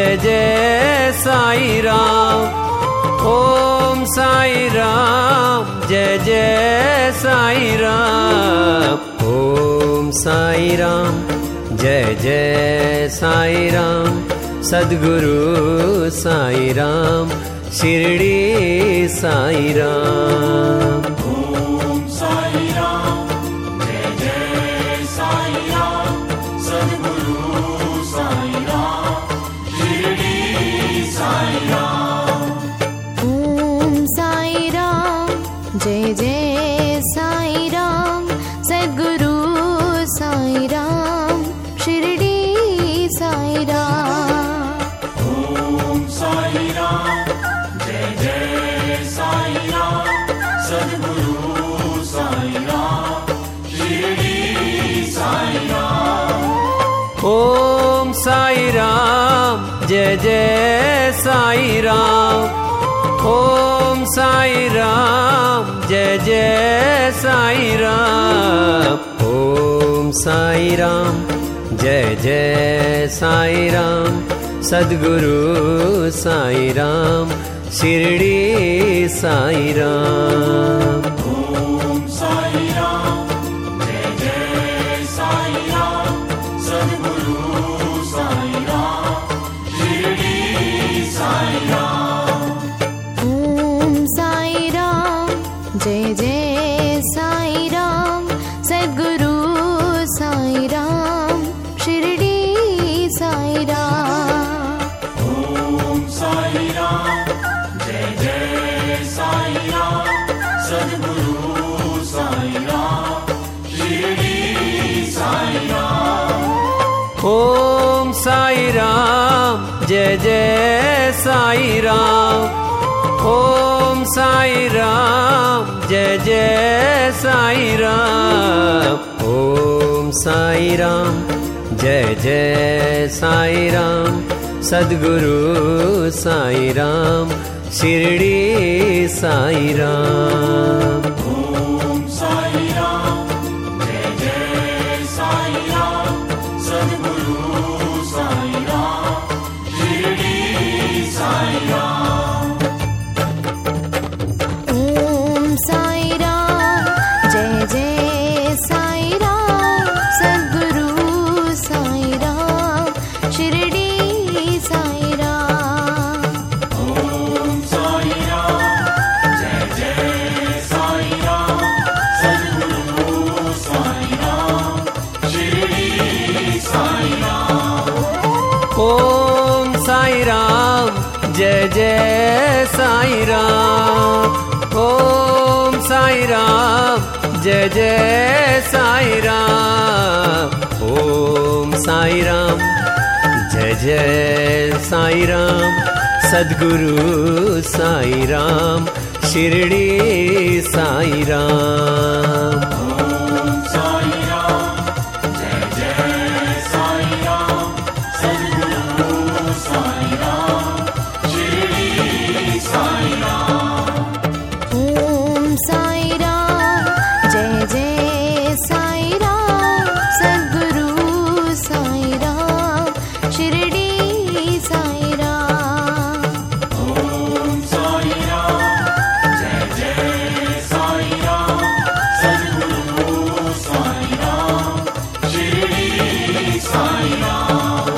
Jai Jai Sai Ram. Om Sai Ram Jai Jai Sai Ram. Om Sai Ram Jai Jai Sai Ram. Sadhguru Sai Ram Shirdi Sai Ram. Om Sai Ram Jai Jai Sai Ram. Sadhguru Sai Ram Shirdi Sai Ram. Om Sai Ram Jai Jai Sai Ram. Sadhguru Sai Ram Shirdi Sai Ram. Om Sai Ram Jai Jai Sai Ram. Sadhguru Sai Ram Shirdi Sai Ram. Om Sai Ram Jai Jai Sai Ram. Om Sai Ram Jai Jai Sai Ram. Om Sai Ram Jai Jai Sai Ram. Sadhguru Sai Ram Shirdi Sai Ram. Om Sai Ram Jai Jai Sai Ram. Sadhguru Sai Ram Shirdi Sai Ram. Om Sai Ram Jai Jai Sai Ram. Sadhguru Sai Ram Shirdi Sai Ram. Om Sai Ram Jai Jai Sai Ram. Sadhguru Sai Ram Shirdi Sai Ram. Om Sai Ram Jai Jai Sai Ram. Om Sai Ram Jai Jai Sai Ram. Om Sai Ram Jai Jai Sai Ram. Sadhguru Sai Ram Shirdi Sai Ram. Om Sai Ram Jai Jai Sai Ram. Sadhguru Sai Ram Shirdi Sai Ram. Om Sai Ram Jai Jai Sai Ram. Sadhguru Sai Ram Shirdi Sai Ram. Om Sai Ram Jai Jai Sai Ram. Sadhguru Sai Ram Shirdi Sai Ram. Om Sai Ram Jai Jai Sai Ram. Om Sai Ram Jai Jai Sai Ram. Om Sai Ram Jai Jai Sai Ram. Sadhguru Sai Ram Shirdi Sai Ram. Om Sai Ram Jai Jai Sai Ram. Sadhguru Sai Ram Shirdi Sai Ram. Om Sai Ram Jai Jai Sai Ram. Sadhguru Sai Ram Shirdi Sai Ram. Om Sai Ram Jai Jai Sai Ram. Sadhguru Sai Ram Shirdi Sai Ram.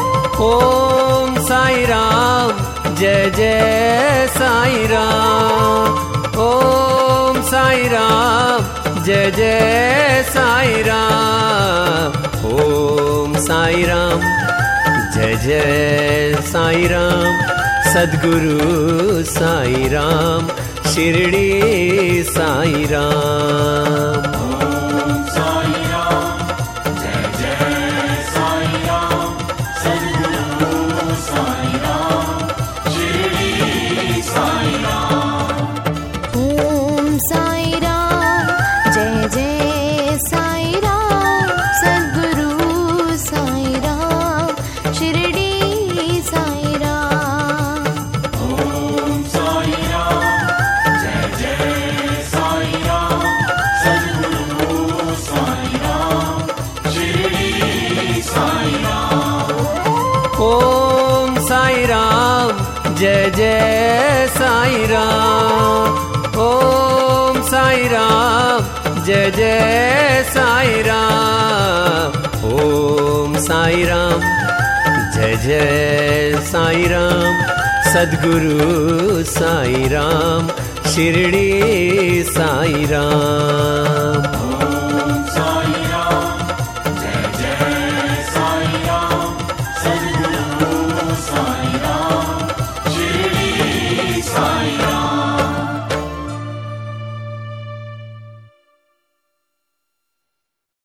Om Sai Ram Jai Jai Sai Ram. Om Sai Ram Jai Jai Sai Ram. Om Sai Ram Jai Jai Sai Ram. Sadhguru Sai Ram Shirdi Sai Ram. Om Sai Ram Jai Jai Sai Ram. Sadhguru Sai Ram Shirdi Sai Ram. Om Sai Ram Jai Jai Sai Ram. Sadhguru Sai Ram Shirdi Sai Ram. Om Sai Ram Jai Jai Sai Ram. Sadhguru Jai Jai Sai Ram. Om Sai Ram Jai Jai Sai Ram. Om Sai Ram Jai Jai Sai Ram. Sadhguru Sai Ram Shirdi Sai Ram. Om Sai Ram Jai Jai Sai Ram. Sadhguru Sai Ram Shirdi Sai Ram.